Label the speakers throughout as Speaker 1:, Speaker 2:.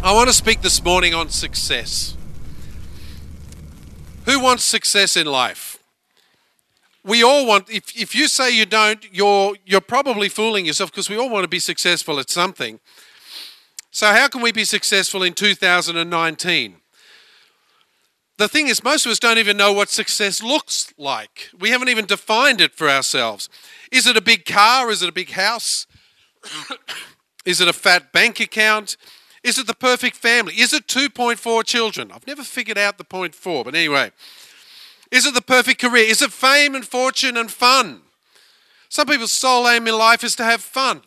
Speaker 1: I want to speak this morning on success. Who wants success in life? We all want, if you say you don't, you're probably fooling yourself, because we all want to be successful at something. So how can we be successful in 2019? The thing is, most of us don't even know what success looks like. We haven't even defined it for ourselves. Is it a big car? Is it a big house? Is it a fat bank account? Is it the perfect family? Is it 2.4 children? I've never figured out the 0.4, but anyway. Is it the perfect career? Is it fame and fortune and fun? Some people's sole aim in life is to have fun.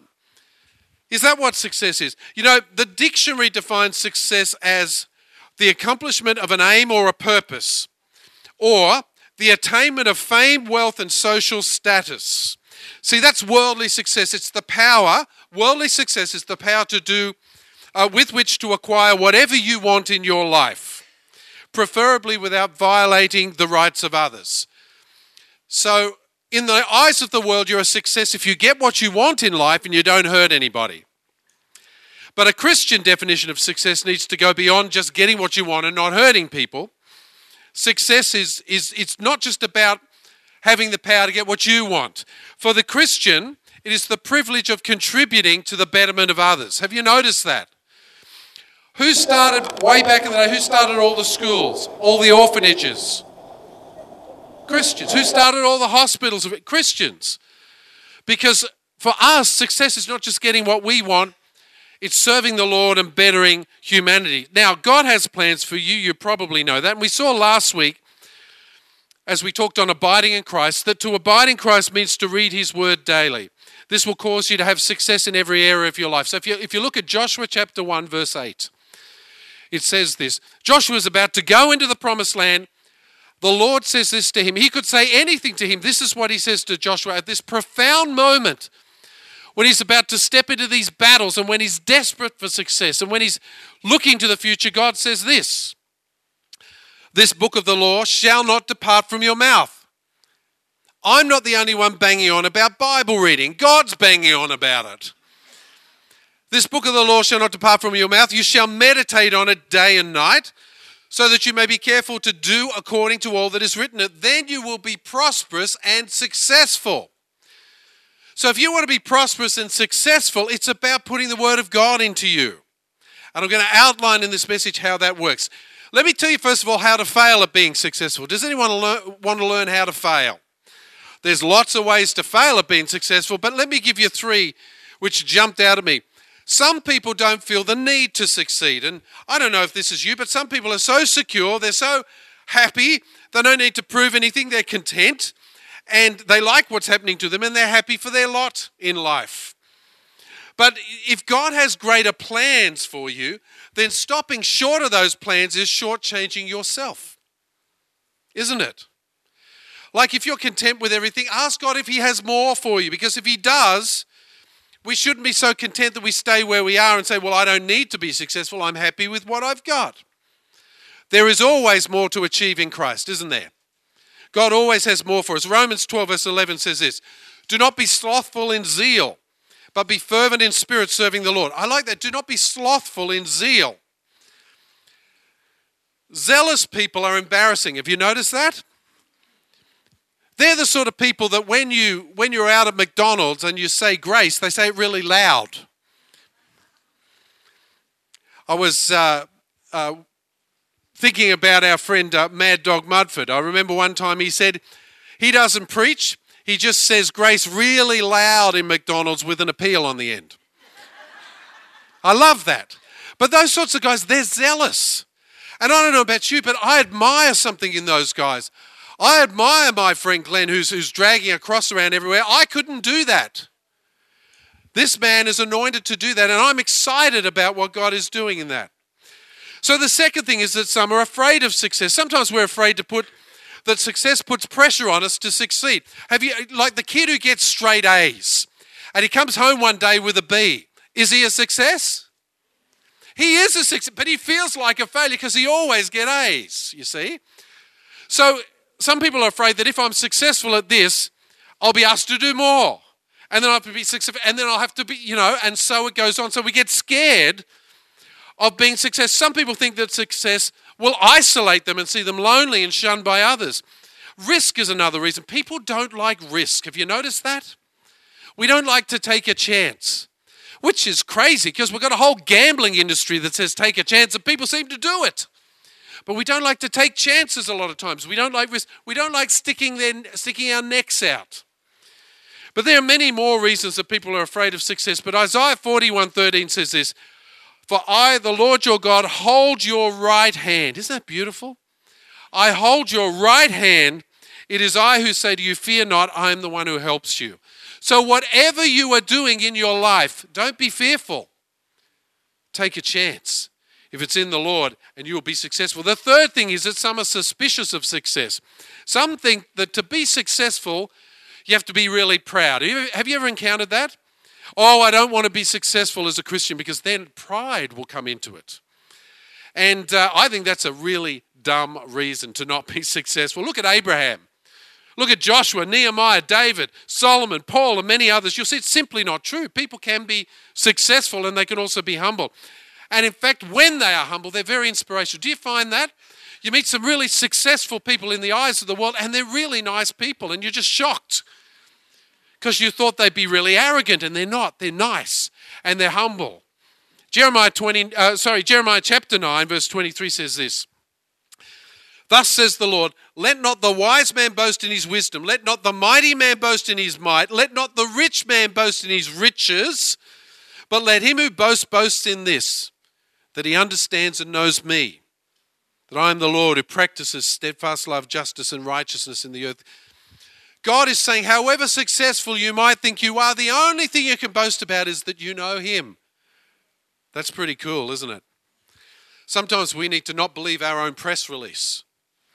Speaker 1: Is that what success is? You know, the dictionary defines success as the accomplishment of an aim or a purpose, or the attainment of fame, wealth, and social status. See, that's worldly success. It's the power, worldly success is the power to do, with which to acquire whatever you want in your life, preferably without violating the rights of others. So, in the eyes of the world, you're a success if you get what you want in life and you don't hurt anybody. But a Christian definition of success needs to go beyond just getting what you want and not hurting people. Success is it's not just about having the power to get what you want. For the Christian, it is the privilege of contributing to the betterment of others. Have you noticed that? Who started, way back in the day, who started all the schools, all the orphanages? Christians. Who started all the hospitals? Christians. Because for us, success is not just getting what we want, it's serving the Lord and bettering humanity. Now, God has plans for you. You probably know that. And we saw last week, as we talked on abiding in Christ, that to abide in Christ means to read His Word daily. This will cause you to have success in every area of your life. So if you look at Joshua chapter 1, verse 8, it says this. Joshua is about to go into the promised land. The Lord says this to him. He could say anything to him. This is what He says to Joshua at this profound moment when he's about to step into these battles and when he's desperate for success and when he's looking to the future. God says this. This book of the law shall not depart from your mouth. I'm not the only one banging on about Bible reading. God's banging on about it. This book of the law shall not depart from your mouth. You shall meditate on it day and night, so that you may be careful to do according to all that is written. Then you will be prosperous and successful. So if you want to be prosperous and successful, it's about putting the Word of God into you. And I'm going to outline in this message how that works. Let me tell you first of all how to fail at being successful. Does anyone want to learn how to fail? There's lots of ways to fail at being successful, but let me give you three which jumped out at me. Some people don't feel the need to succeed. And I don't know if this is you, but some people are so secure, they're so happy, they don't need to prove anything, they're content, and they like what's happening to them, and they're happy for their lot in life. But if God has greater plans for you, then stopping short of those plans is shortchanging yourself. Isn't it? Like if you're content with everything, ask God if He has more for you, because if He does, we shouldn't be so content that we stay where we are and say, well, I don't need to be successful. I'm happy with what I've got. There is always more to achieve in Christ, isn't there? God always has more for us. Romans 12 verse 11 says this, do not be slothful in zeal, but be fervent in spirit, serving the Lord. I like that. Do not be slothful in zeal. Zealous people are embarrassing. Have you noticed that? They're the sort of people that when you're out at McDonald's and you say grace, they say it really loud. I was thinking about our friend Mad Dog Mudford. I remember one time he said he doesn't preach, he just says grace really loud in McDonald's with an appeal on the end. I love that. But those sorts of guys, they're zealous. And I don't know about you, but I admire something in those guys. I admire my friend Glenn who's dragging a cross around everywhere. I couldn't do that. This man is anointed to do that, and I'm excited about what God is doing in that. So the second thing is that some are afraid of success. Sometimes we're afraid that success puts pressure on us to succeed. Have you, like the kid who gets straight A's, and he comes home one day with a B. Is he a success? He is a success, but he feels like a failure because he always gets A's, you see. So some people are afraid that if I'm successful at this, I'll be asked to do more. And then I'll have to be successful, and then I'll have to be, and so it goes on. So we get scared of being success. Some people think that success will isolate them and see them lonely and shunned by others. Risk is another reason. People don't like risk. Have you noticed that? We don't like to take a chance, which is crazy because we've got a whole gambling industry that says take a chance and people seem to do it. But we don't like to take chances a lot of times. We don't like risk. We don't like sticking our necks out. But there are many more reasons that people are afraid of success. But Isaiah 41:13 says this, "For I, the Lord your God, hold your right hand." Isn't that beautiful? I hold your right hand. It is I who say to you, fear not, I am the one who helps you. So whatever you are doing in your life, don't be fearful. Take a chance if it's in the Lord and you will be successful. The third thing is that some are suspicious of success. Some think that to be successful, you have to be really proud. Have you ever encountered that? Oh, I don't want to be successful as a Christian because then pride will come into it. And I think that's a really dumb reason to not be successful. Look at Abraham. Look at Joshua, Nehemiah, David, Solomon, Paul, and many others. You'll see it's simply not true. People can be successful and they can also be humble. And in fact, when they are humble, they're very inspirational. Do you find that? You meet some really successful people in the eyes of the world and they're really nice people and you're just shocked because you thought they'd be really arrogant and they're not. They're nice and they're humble. Jeremiah chapter 9, verse 23 says this. Thus says the Lord, let not the wise man boast in his wisdom. Let not the mighty man boast in his might. Let not the rich man boast in his riches. But let him who boasts boast in this, that he understands and knows me, that I am the Lord who practices steadfast love, justice, and righteousness in the earth. God is saying, however successful you might think you are, the only thing you can boast about is that you know him. That's pretty cool, isn't it? Sometimes we need to not believe our own press release.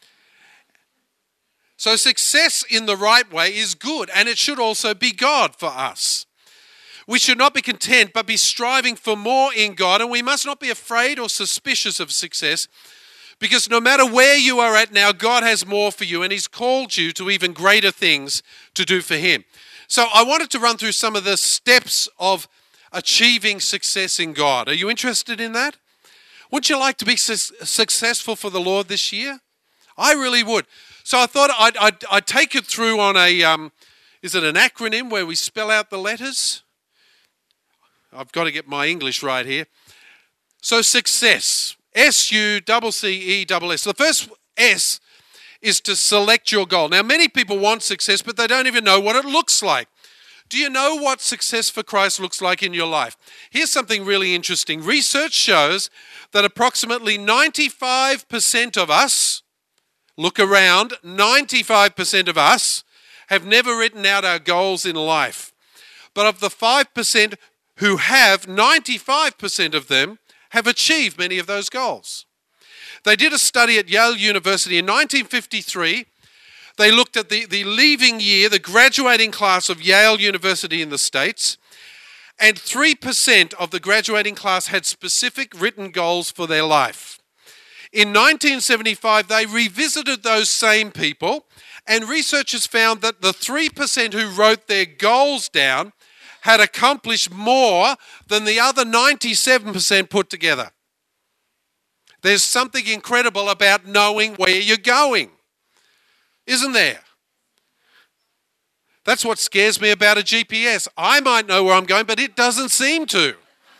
Speaker 1: So success in the right way is good, and it should also be God for us. We should not be content, but be striving for more in God, and we must not be afraid or suspicious of success, because no matter where you are at now, God has more for you, and he's called you to even greater things to do for him. So I wanted to run through some of the steps of achieving success in God. Are you interested in that? Wouldn't you like to be successful for the Lord this year? I really would. So I thought I'd take it through on a, is it an acronym where we spell out the letters? I've got to get my English right here. So success, S-U-C-C-E-S-S. The first S is to select your goal. Now, many people want success, but they don't even know what it looks like. Do you know what success for Christ looks like in your life? Here's something really interesting. Research shows that approximately 95% of us, look around, 95% of us have never written out our goals in life. But of the 5% who have, 95% of them have achieved many of those goals. They did a study at Yale University in 1953. They looked at the leaving year, the graduating class of Yale University in the States, and 3% of the graduating class had specific written goals for their life. In 1975, they revisited those same people, and researchers found that the 3% who wrote their goals down had accomplished more than the other 97% put together. There's something incredible about knowing where you're going, isn't there? That's what scares me about a GPS. I might know where I'm going, but it doesn't seem to.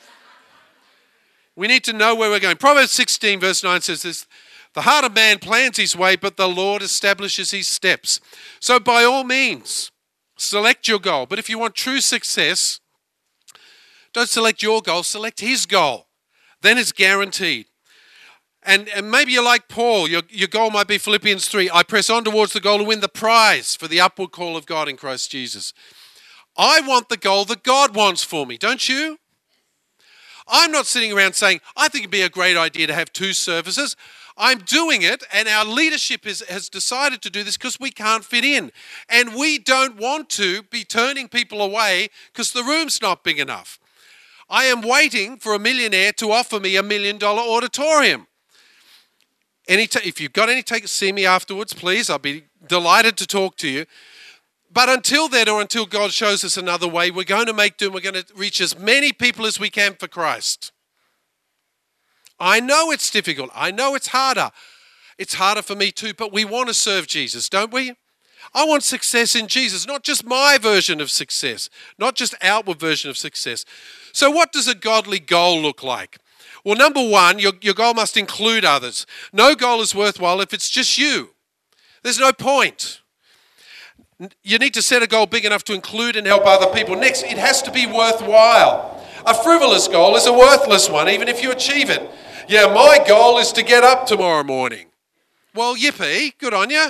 Speaker 1: We need to know where we're going. Proverbs 16 verse 9 says this, the heart of man plans his way, but the Lord establishes his steps. So by all means, select your goal. But if you want true success, don't select your goal, select his goal. Then it's guaranteed. And maybe you're like Paul. Your goal might be Philippians 3. I press on towards the goal to win the prize for the upward call of God in Christ Jesus. I want the goal that God wants for me, don't you? I'm not sitting around saying, I think it'd be a great idea to have 2 services. I'm doing it, and our leadership has decided to do this because we can't fit in. And we don't want to be turning people away because the room's not big enough. I am waiting for a millionaire to offer me $1 million auditorium. If you've got any takers, see me afterwards, please. I'll be delighted to talk to you. But until then, or until God shows us another way, we're going to make do. We're going to reach as many people as we can for Christ. I know it's difficult. I know it's harder. It's harder for me too, but we want to serve Jesus, don't we? I want success in Jesus, not just my version of success, not just outward version of success. So what does a godly goal look like? Well, number one, your goal must include others. No goal is worthwhile if it's just you. There's no point. You need to set a goal big enough to include and help other people. Next, it has to be worthwhile. A frivolous goal is a worthless one, even if you achieve it. Yeah, my goal is to get up tomorrow morning. Well, yippee, good on you.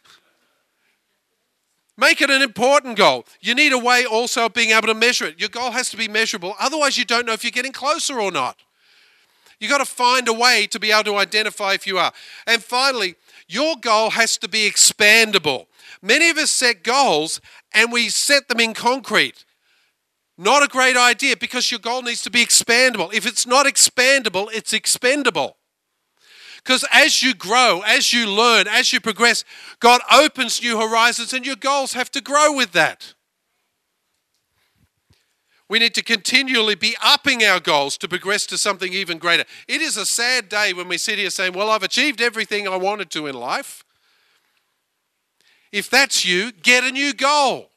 Speaker 1: Make it an important goal. You need a way also of being able to measure it. Your goal has to be measurable. Otherwise, you don't know if you're getting closer or not. You've got to find a way to be able to identify if you are. And finally, your goal has to be expandable. Many of us set goals and we set them in concrete. Not a great idea because your goal needs to be expandable. If it's not expandable, it's expendable. Because as you grow, as you learn, as you progress, God opens new horizons and your goals have to grow with that. We need to continually be upping our goals to progress to something even greater. It is a sad day when we sit here saying, well, I've achieved everything I wanted to in life. If that's you, get a new goal.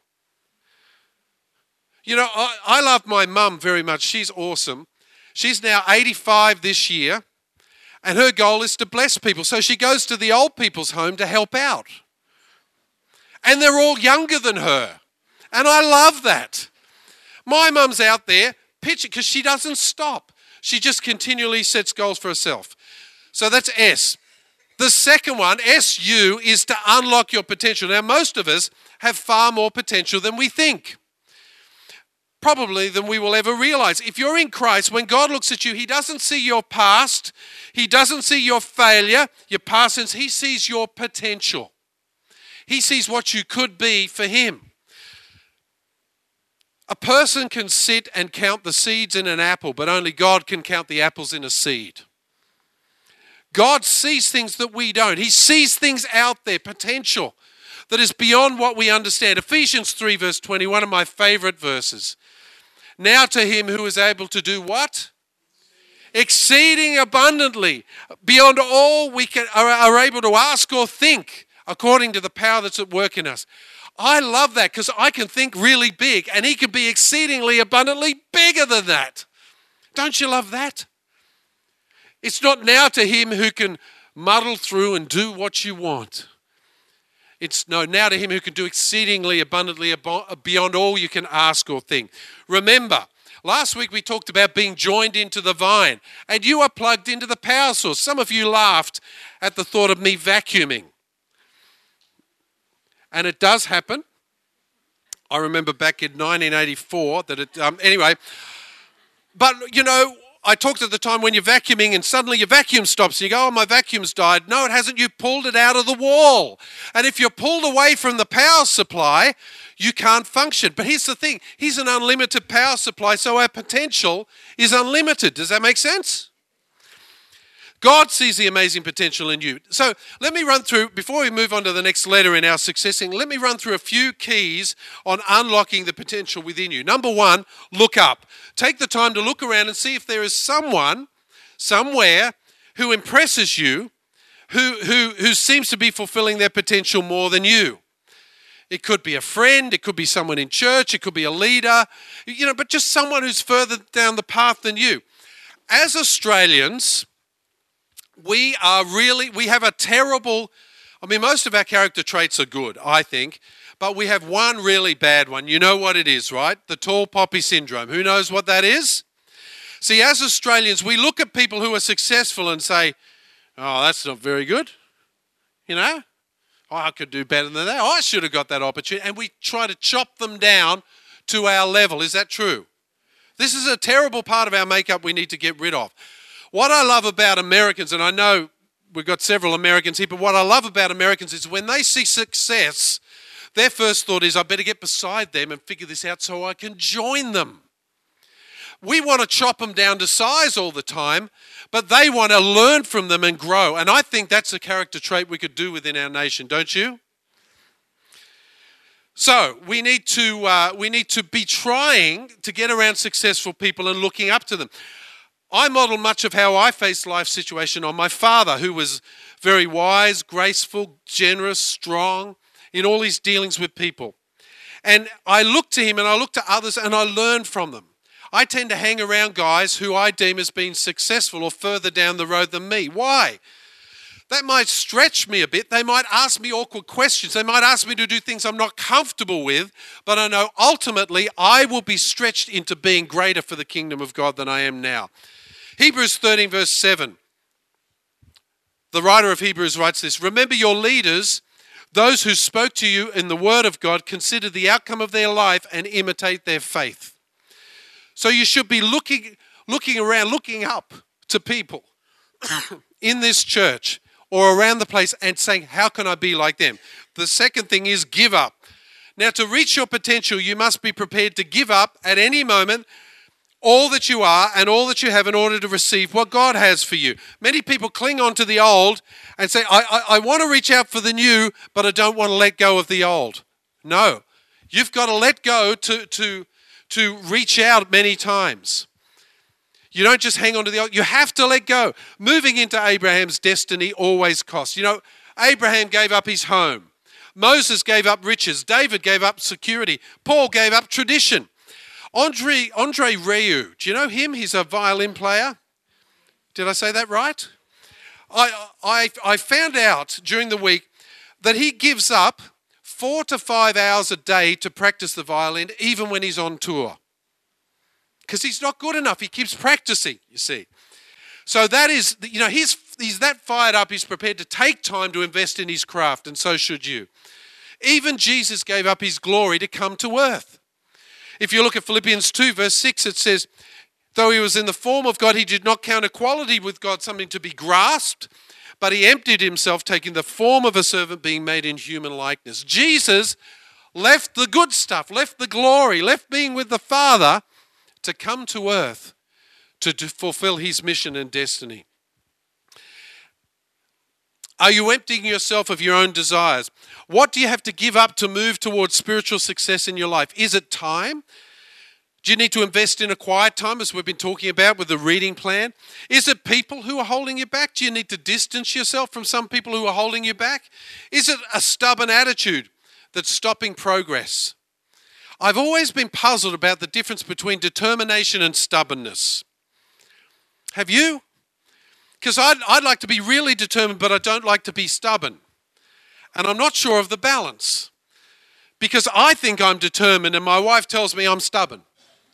Speaker 1: You know, I love my mum very much. She's awesome. She's now 85 this year. And her goal is to bless people. So she goes to the old people's home to help out. And they're all younger than her. And I love that. My mum's out there pitching because she doesn't stop. She just continually sets goals for herself. So that's S. The second one, SU, is to unlock your potential. Now, most of us have far more potential than we think. Probably than we will ever realize. If you're in Christ, when God looks at you, he doesn't see your past. He doesn't see your failure, your past sins. He sees your potential. He sees what you could be for him. A person can sit and count the seeds in an apple, but only God can count the apples in a seed. God sees things that we don't. He sees things out there, potential, that is beyond what we understand. Ephesians 3 verse 20, one of my favorite verses. Now to him who is able to do what? Exceeding abundantly, beyond all we are able to ask or think, according to the power that's at work in us. I love that because I can think really big and he can be exceedingly abundantly bigger than that. Don't you love that? It's not now to him who can muddle through and do what you want. It's now to him who can do exceedingly abundantly beyond all you can ask or think. Remember, last week we talked about being joined into the vine, and you are plugged into the power source. Some of you laughed at the thought of me vacuuming. And it does happen. I remember back in 1984 that anyway. But, you know, I talked at the time when you're vacuuming and suddenly your vacuum stops and you go, oh, my vacuum's died. No, it hasn't. You pulled it out of the wall. And if you're pulled away from the power supply, you can't function. But here's the thing. He's an unlimited power supply, so our potential is unlimited. Does that make sense? God sees the amazing potential in you. So let me run through, before we move on to the next letter in our successing, let me run through a few keys on unlocking the potential within you. Number one, look up. Take the time to look around and see if there is someone, somewhere, who impresses you, who seems to be fulfilling their potential more than you. It could be a friend, it could be someone in church, it could be a leader, but just someone who's further down the path than you. As Australians, we have a terrible, most of our character traits are good, I think, but we have one really bad one. You know what it is, right? The tall poppy syndrome. Who knows what that is? See, as Australians, we look at people who are successful and say, oh, that's not very good. Oh, I could do better than that. Oh, I should have got that opportunity. And we try to chop them down to our level. Is that true? This is a terrible part of our makeup we need to get rid of. What I love about Americans, and I know we've got several Americans here, but what I love about Americans is when they see success, their first thought is, I better get beside them and figure this out so I can join them. We want to chop them down to size all the time, but they want to learn from them and grow. And I think that's a character trait we could do within our nation, don't you? So we need to be trying to get around successful people and looking up to them. I model much of how I faced life situation on my father, who was very wise, graceful, generous, strong in all his dealings with people. And I look to him and I look to others and I learn from them. I tend to hang around guys who I deem as being successful or further down the road than me. Why? That might stretch me a bit. They might ask me awkward questions. They might ask me to do things I'm not comfortable with. But I know ultimately I will be stretched into being greater for the kingdom of God than I am now. Hebrews 13 verse 7. The writer of Hebrews writes this: remember your leaders, those who spoke to you in the word of God, consider the outcome of their life and imitate their faith. So you should be looking around, looking up to people in this church or around the place and saying, how can I be like them? The second thing is give up. Now, to reach your potential, you must be prepared to give up at any moment all that you are and all that you have in order to receive what God has for you. Many people cling on to the old and say, I want to reach out for the new, but I don't want to let go of the old. No, you've got to let go to reach out many times. You don't just hang on to the old. You have to let go. Moving into Abraham's destiny always costs. You know, Abraham gave up his home. Moses gave up riches. David gave up security. Paul gave up tradition. Andre Rieu, do you know him? He's a violin player. Did I say that right? I found out during the week that he gives up 4 to 5 hours a day to practice the violin, even when he's on tour. Because he's not good enough. He keeps practicing, you see. So that is, you know, he's that fired up, he's prepared to take time to invest in his craft, and so should you. Even Jesus gave up his glory to come to earth. If you look at Philippians 2, verse 6, it says, though he was in the form of God, he did not count equality with God something to be grasped, but he emptied himself, taking the form of a servant, being made in human likeness. Jesus left the good stuff, left the glory, left being with the Father to come to earth to fulfill his mission and destiny. Are you emptying yourself of your own desires? What do you have to give up to move towards spiritual success in your life? Is it time? Do you need to invest in a quiet time, as we've been talking about with the reading plan? Is it people who are holding you back? Do you need to distance yourself from some people who are holding you back? Is it a stubborn attitude that's stopping progress? I've always been puzzled about the difference between determination and stubbornness. Have you? Because I'd like to be really determined, but I don't like to be stubborn. And I'm not sure of the balance. Because I think I'm determined and my wife tells me I'm stubborn.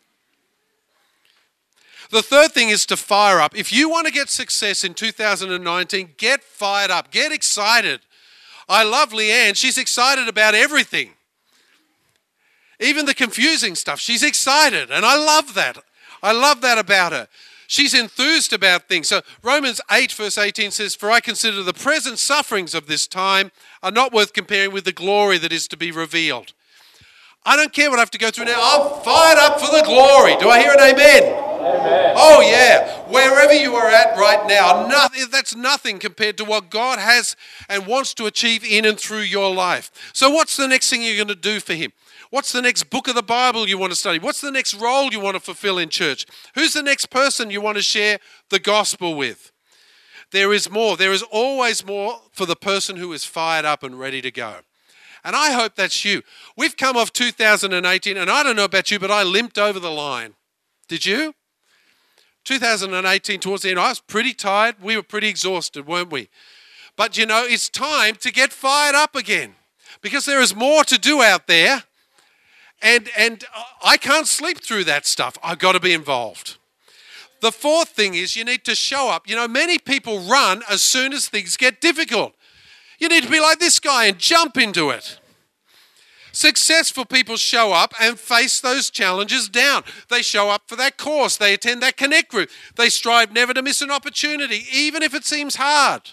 Speaker 1: The third thing is to fire up. If you want to get success in 2019, get fired up. Get excited. I love Leanne. She's excited about everything. Even the confusing stuff. She's excited. And I love that. I love that about her. She's enthused about things. So Romans 8 verse 18 says, for I consider the present sufferings of this time are not worth comparing with the glory that is to be revealed. I don't care what I have to go through now. I'm fired up for the glory. Do I hear an amen? Amen. Oh yeah. Wherever you are at right now, that's nothing compared to what God has and wants to achieve in and through your life. So what's the next thing you're going to do for him? What's the next book of the Bible you want to study? What's the next role you want to fulfill in church? Who's the next person you want to share the gospel with? There is more. There is always more for the person who is fired up and ready to go. And I hope that's you. We've come off 2018, and I don't know about you, but I limped over the line. Did you? 2018, towards the end, I was pretty tired. We were pretty exhausted, weren't we? But you know, it's time to get fired up again, because there is more to do out there. And I can't sleep through that stuff. I've got to be involved. The fourth thing is you need to show up. You know, many people run as soon as things get difficult. You need to be like this guy and jump into it. Successful people show up and face those challenges down. They show up for that course. They attend that connect group. They strive never to miss an opportunity, even if it seems hard.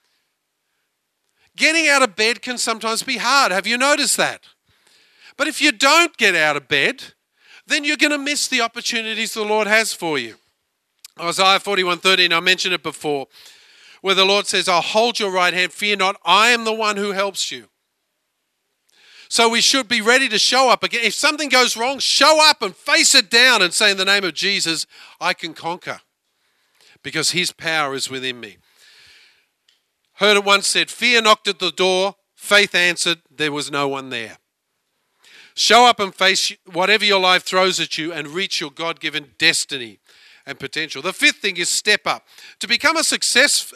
Speaker 1: Getting out of bed can sometimes be hard. Have you noticed that? But if you don't get out of bed, then you're going to miss the opportunities the Lord has for you. Isaiah 41:13, I mentioned it before, where the Lord says, I'll hold your right hand, fear not, I am the one who helps you. So we should be ready to show up again. If something goes wrong, show up and face it down and say, in the name of Jesus, I can conquer. because his power is within me. Heard it once said, fear knocked at the door, faith answered, there was no one there. Show up and face whatever your life throws at you and reach your God-given destiny and potential. The fifth thing is step up. To become a success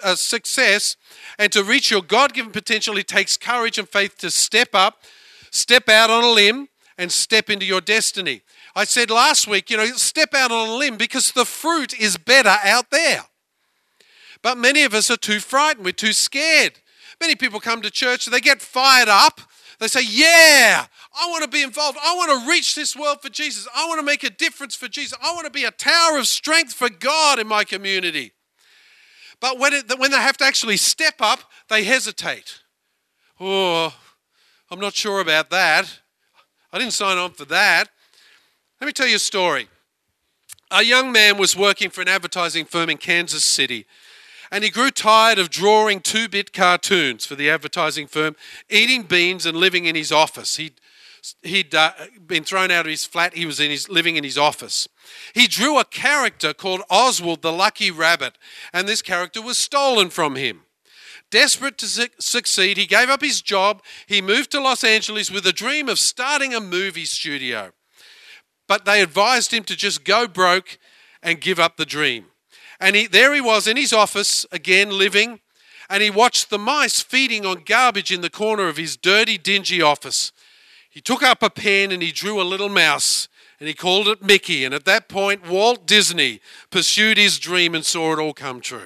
Speaker 1: and to reach your God-given potential, it takes courage and faith to step up, step out on a limb, and step into your destiny. I said last week, step out on a limb because the fruit is better out there. But many of us are too frightened. We're too scared. Many people come to church, they get fired up. They say, yeah, I want to be involved. I want to reach this world for Jesus. I want to make a difference for Jesus. I want to be a tower of strength for God in my community. But when they have to actually step up, they hesitate. Oh, I'm not sure about that. I didn't sign on for that. Let me tell you a story. A young man was working for an advertising firm in Kansas City, and he grew tired of drawing 2-bit cartoons for the advertising firm, eating beans and living in his office. He'd been thrown out of his flat. He was living in his office. He drew a character called Oswald the Lucky Rabbit, and this character was stolen from him. Desperate to succeed, he gave up his job. He moved to Los Angeles with a dream of starting a movie studio. But they advised him to just go broke and give up the dream. And there he was in his office, again living, and he watched the mice feeding on garbage in the corner of his dirty, dingy office. He took up a pen and he drew a little mouse, and he called it Mickey. And at that point, Walt Disney pursued his dream and saw it all come true.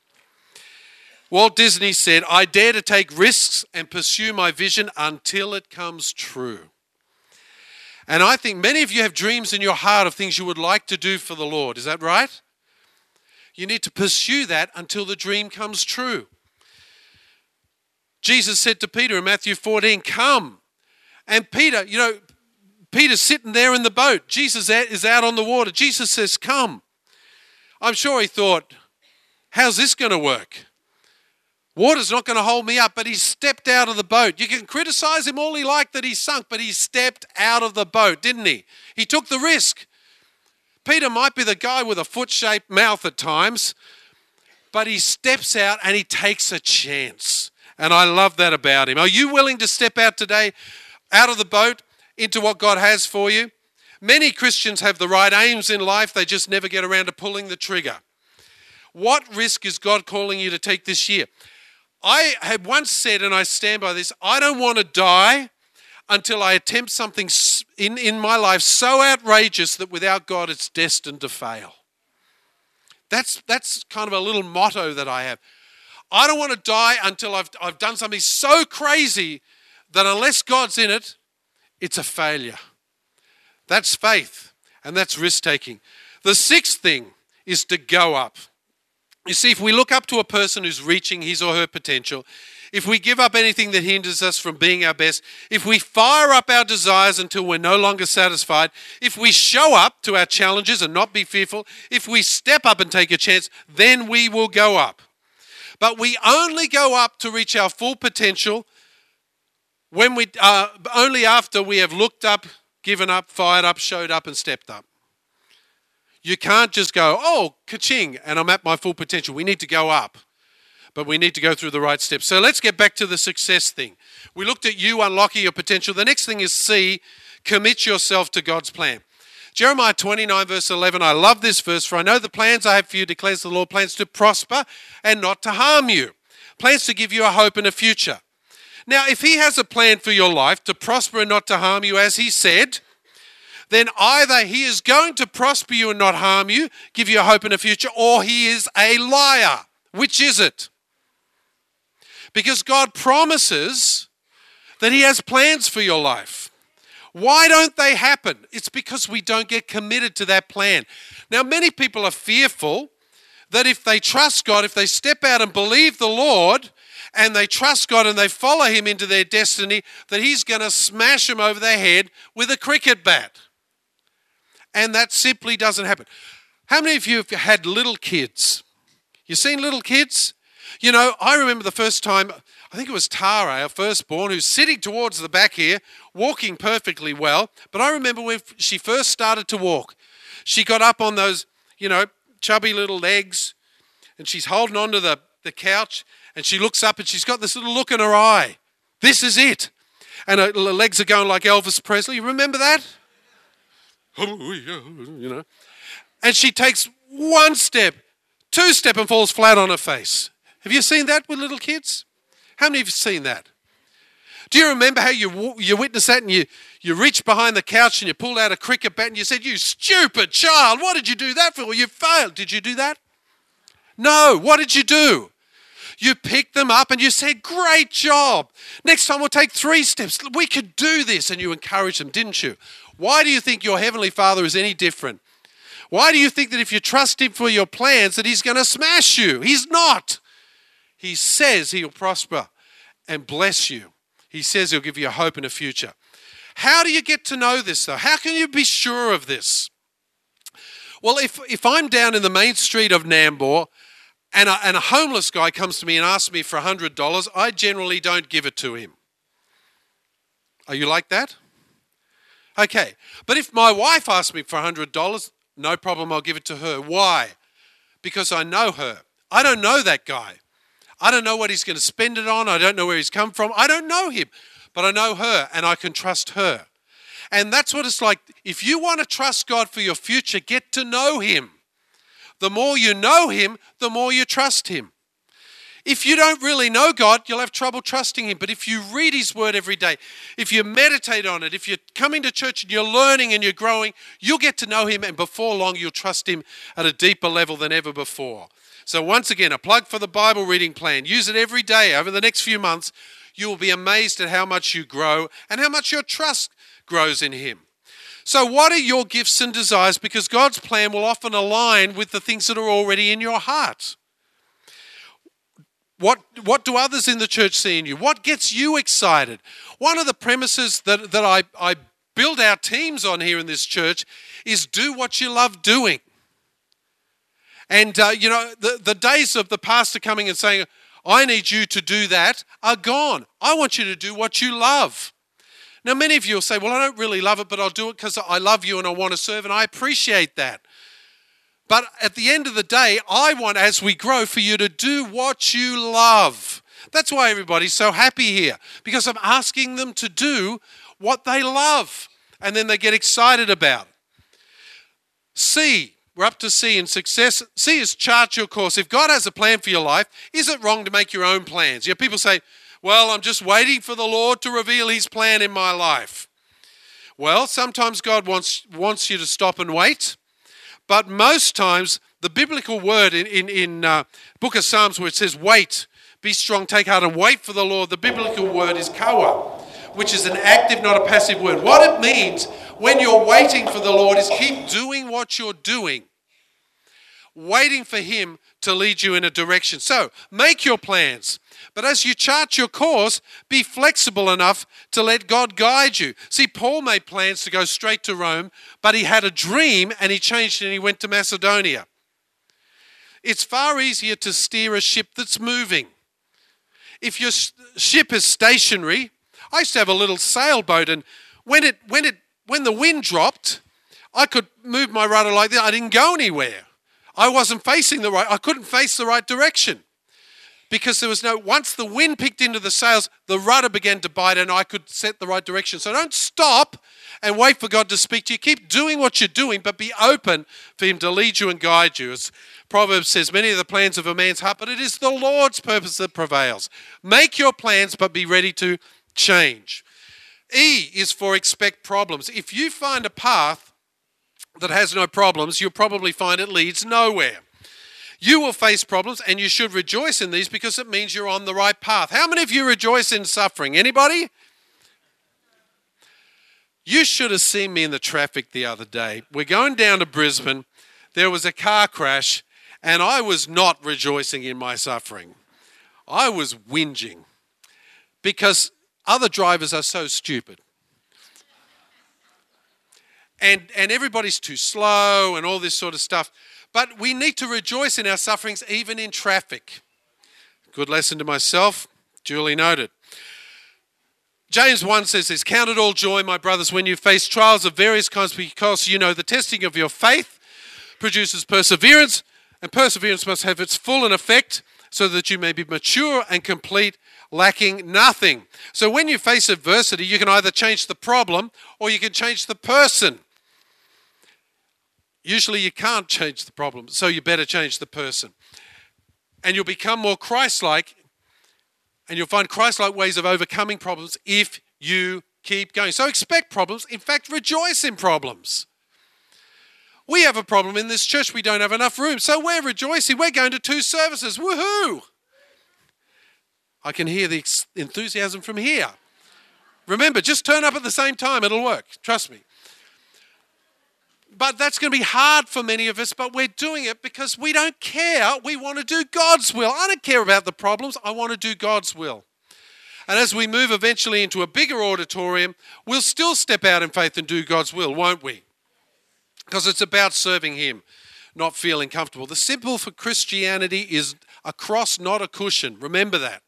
Speaker 1: Walt Disney said, I dare to take risks and pursue my vision until it comes true. And I think many of you have dreams in your heart of things you would like to do for the Lord. Is that right? You need to pursue that until the dream comes true. Jesus said to Peter in Matthew 14, come. And Peter, Peter's sitting there in the boat. Jesus is out on the water. Jesus says, come. I'm sure he thought, how's this going to work? Water's not going to hold me up, but he stepped out of the boat. You can criticize him all he liked that he sunk, but he stepped out of the boat, didn't he? He took the risk. Peter might be the guy with a foot-shaped mouth at times, but he steps out and he takes a chance. And I love that about him. Are you willing to step out today, out of the boat, into what God has for you? Many Christians have the right aims in life, they just never get around to pulling the trigger. What risk is God calling you to take this year? I had once said, and I stand by this, I don't want to die until I attempt something in my life so outrageous that without God it's destined to fail. That's kind of a little motto that I have. I don't want to die until I've done something so crazy that unless God's in it, it's a failure. That's faith, and that's risk-taking. The sixth thing is to go up. You see, if we look up to a person who's reaching his or her potential, if we give up anything that hinders us from being our best, if we fire up our desires until we're no longer satisfied, if we show up to our challenges and not be fearful, if we step up and take a chance, then we will go up. But we only go up to reach our full potential when only after we have looked up, given up, fired up, showed up, and stepped up. You can't just go, oh, ka-ching, and I'm at my full potential. We need to go up, but we need to go through the right steps. So let's get back to the success thing. We looked at you unlocking your potential. The next thing is C, commit yourself to God's plan. Jeremiah 29 verse 11, I love this verse, for I know the plans I have for you, declares the Lord, plans to prosper and not to harm you, plans to give you a hope and a future. Now, if he has a plan for your life to prosper and not to harm you, as he said, then either he is going to prosper you and not harm you, give you a hope and a future, or he is a liar. Which is it? Because God promises that he has plans for your life. Why don't they happen? It's because we don't get committed to that plan. Now, many people are fearful that if they trust God, if they step out and believe the Lord, and they trust God and they follow him into their destiny, that he's going to smash them over their head with a cricket bat. And that simply doesn't happen. How many of you have had little kids? You seen little kids? I remember the first time, I think it was Tara, our firstborn, who's sitting towards the back here, walking perfectly well. But I remember when she first started to walk, she got up on those, chubby little legs, and she's holding onto the couch, and she looks up and she's got this little look in her eye. This is it. And her legs are going like Elvis Presley. You remember that? You know. And she takes one step, two step, and falls flat on her face. Have you seen that with little kids? How many of you have seen that? Do you remember how you witnessed that and you reached behind the couch and you pulled out a cricket bat and you said, "You stupid child, what did you do that for? You failed." Did you do that? No. What did you do? You picked them up and you said, "Great job. Next time we'll take 3 steps. We could do this." And you encouraged them, didn't you? Why do you think your Heavenly Father is any different? Why do you think that if you trust Him for your plans that He's going to smash you? He's not. He says He'll prosper and bless you. He says He'll give you a hope and a future. How do you get to know this though? How can you be sure of this? Well, if I'm down in the main street of Nambour and a homeless guy comes to me and asks me for $100, I generally don't give it to him. Are you like that? Okay. But if my wife asks me for $100, no problem, I'll give it to her. Why? Because I know her. I don't know that guy. I don't know what he's going to spend it on. I don't know where he's come from. I don't know him. But I know her and I can trust her. And that's what it's like. If you want to trust God for your future, get to know Him. The more you know Him, the more you trust Him. If you don't really know God, you'll have trouble trusting Him. But if you read His Word every day, if you meditate on it, if you're coming to church and you're learning and you're growing, you'll get to know Him, and before long you'll trust Him at a deeper level than ever before. So once again, a plug for the Bible reading plan. Use it every day over the next few months. You will be amazed at how much you grow and how much your trust grows in Him. So what are your gifts and desires? Because God's plan will often align with the things that are already in your heart. What do others in the church see in you? What gets you excited? One of the premises that I build our teams on here in this church is do what you love doing. And, the days of the pastor coming and saying, "I need you to do that," are gone. I want you to do what you love. Now, many of you will say, "Well, I don't really love it, but I'll do it because I love you and I want to serve," and I appreciate that. But at the end of the day, I want, as we grow, for you to do what you love. That's why everybody's so happy here, because I'm asking them to do what they love, and then they get excited about it. C, we're up to C in success. C is chart your course. If God has a plan for your life, is it wrong to make your own plans? You know, people say, "Well, I'm just waiting for the Lord to reveal His plan in my life." Well, sometimes God wants you to stop and wait. But most times, the biblical word in Book of Psalms where it says, "Wait, be strong, take heart, and wait for the Lord," the biblical word is kawa, which is an active, not a passive word. What it means when you're waiting for the Lord is keep doing what you're doing, waiting for Him to lead you in a direction. So, make your plans. But as you chart your course, be flexible enough to let God guide you. See, Paul made plans to go straight to Rome, but he had a dream and he changed it and he went to Macedonia. It's far easier to steer a ship that's moving. If your ship is stationary, I used to have a little sailboat, and when the wind dropped, I could move my rudder like that. I didn't go anywhere. I couldn't face the right direction. Because once the wind picked into the sails, the rudder began to bite and I could set the right direction. So don't stop and wait for God to speak to you. Keep doing what you're doing, but be open for Him to lead you and guide you. As Proverbs says, "Many are the plans of a man's heart, but it is the Lord's purpose that prevails." Make your plans, but be ready to change. E is for expect problems. If you find a path that has no problems, you'll probably find it leads nowhere. You will face problems, and you should rejoice in these because it means you're on the right path. How many of you rejoice in suffering? Anybody? You should have seen me in the traffic the other day. We're going down to Brisbane. There was a car crash, and I was not rejoicing in my suffering. I was whinging because other drivers are so stupid. And everybody's too slow and all this sort of stuff. But we need to rejoice in our sufferings, even in traffic. Good lesson to myself, duly noted. James 1 says this, "Count it all joy, my brothers, when you face trials of various kinds, because you know the testing of your faith produces perseverance, And perseverance must have its full in effect so that you may be mature and complete, lacking nothing. So when you face adversity, you can either change the problem or you can change the person. Usually you can't change the problem, so you better change the person. And you'll become more Christ-like, and you'll find Christ-like ways of overcoming problems if you keep going. So expect problems. In fact, rejoice in problems. We have a problem in this church. We don't have enough room. So we're rejoicing. We're going to 2 services. Woohoo! I can hear the enthusiasm from here. Remember, just turn up at the same time. It'll work. Trust me. But that's going to be hard for many of us, but we're doing it because we don't care. We want to do God's will. I don't care about the problems. I want to do God's will. And as we move eventually into a bigger auditorium, we'll still step out in faith and do God's will, won't we? Because it's about serving Him, not feeling comfortable. The symbol for Christianity is a cross, not a cushion. Remember that.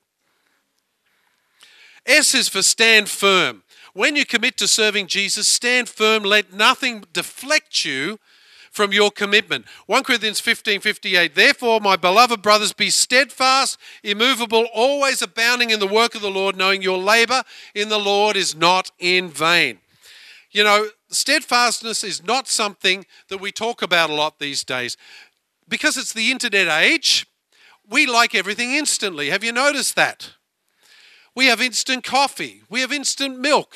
Speaker 1: S is for stand firm. When you commit to serving Jesus, stand firm. Let nothing deflect you from your commitment. 1 Corinthians 15:58. Therefore, my beloved brothers, be steadfast, immovable, always abounding in the work of the Lord, knowing your labor in the Lord is not in vain. You know, steadfastness is not something that we talk about a lot these days. Because it's the internet age, we like everything instantly. Have you noticed that? We have instant coffee. We have instant milk.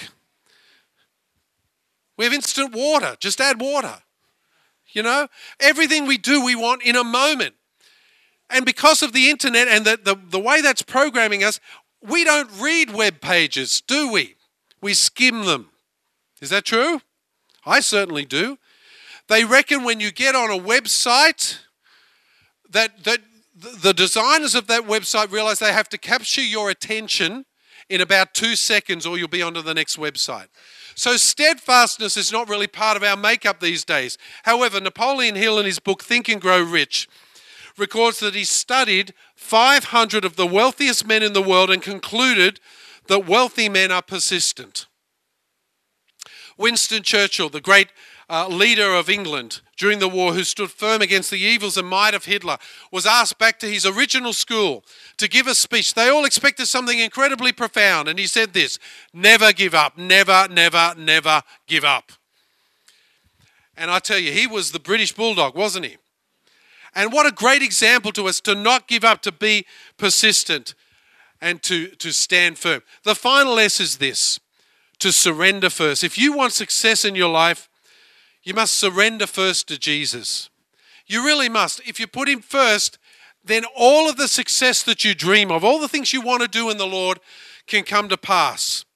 Speaker 1: We have instant water. Just add water. You know, everything we do, we want in a moment. And because of the internet and the way that's programming us, we don't read web pages, do we? We skim them. Is that true? I certainly do. They reckon when you get on a website that the designers of that website realize they have to capture your attention in about 2 seconds or you'll be onto the next website. So steadfastness is not really part of our makeup these days. However, Napoleon Hill in his book Think and Grow Rich records that he studied 500 of the wealthiest men in the world and concluded that wealthy men are persistent. Winston Churchill, the great leader of England during the war, who stood firm against the evils and might of Hitler, was asked back to his original school to give a speech. They all expected something incredibly profound, and he said this: never give up, never, never, never give up. And I tell you, he was the British bulldog, wasn't he? And what a great example to us to not give up, to be persistent and to stand firm. The final S is this: to surrender first. If you want success in your life, you must surrender first to Jesus. You really must. If you put Him first, then all of the success that you dream of, all the things you want to do in the Lord can come to pass.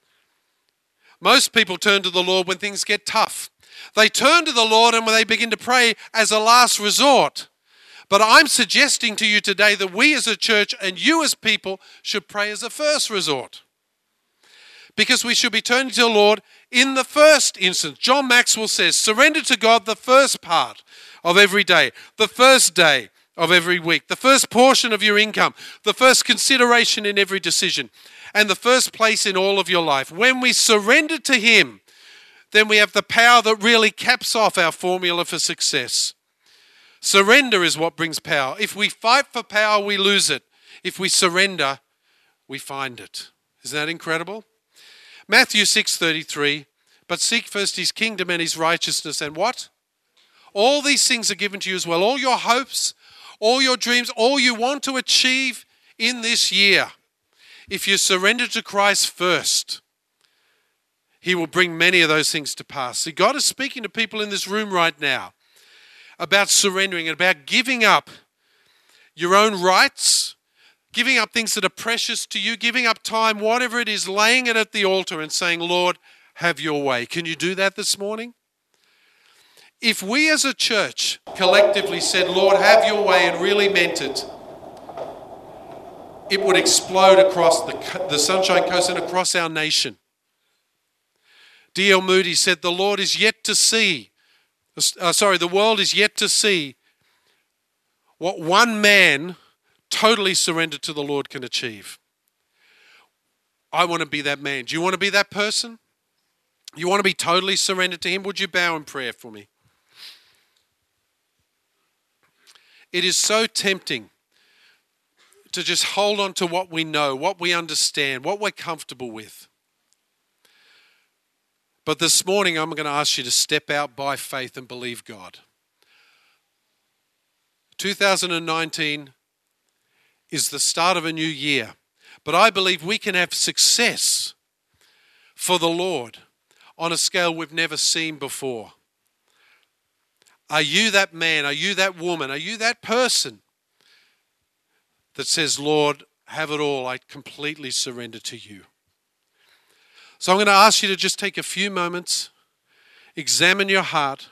Speaker 1: Most people turn to the Lord when things get tough. They turn to the Lord and when they begin to pray as a last resort. But I'm suggesting to you today that we as a church and you as people should pray as a first resort. Because we should be turning to the Lord in the first instance. John Maxwell says, surrender to God the first part of every day, the first day of every week, the first portion of your income, the first consideration in every decision, and the first place in all of your life. When we surrender to Him, then we have the power that really caps off our formula for success. Surrender is what brings power. If we fight for power, we lose it. If we surrender, we find it. Isn't that incredible? Matthew 6:33, but seek first His kingdom and His righteousness, and what? All these things are given to you as well. All your hopes, all your dreams, all you want to achieve in this year. If you surrender to Christ first, He will bring many of those things to pass. See, God is speaking to people in this room right now about surrendering and about giving up your own rights, giving up things that are precious to you, giving up time, whatever it is, laying it at the altar and saying, Lord, have your way. Can you do that this morning? If we as a church collectively said, Lord, have your way, and really meant it, it would explode across the Sunshine Coast and across our nation. D.L. Moody said, the world is yet to see what one man totally surrendered to the Lord can achieve. I want to be that man. Do you want to be that person? You want to be totally surrendered to Him? Would you bow in prayer for me? It is so tempting to just hold on to what we know, what we understand, what we're comfortable with. But this morning, I'm going to ask you to step out by faith and believe God. 2019 is the start of a new year. But I believe we can have success for the Lord on a scale we've never seen before. Are you that man? Are you that woman? Are you that person that says, Lord, have it all. I completely surrender to you. So I'm going to ask you to just take a few moments, examine your heart,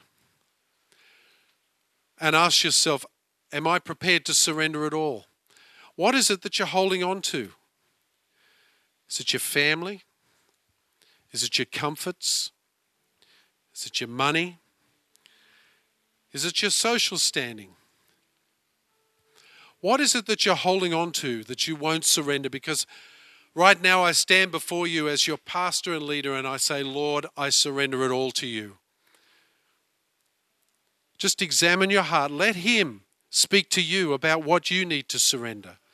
Speaker 1: and ask yourself, am I prepared to surrender it all? What is it that you're holding on to? Is it your family? Is it your comforts? Is it your money? Is it your social standing? What is it that you're holding on to that you won't surrender? Because right now I stand before you as your pastor and leader and I say, Lord, I surrender it all to you. Just examine your heart. Let Him speak to you about what you need to surrender.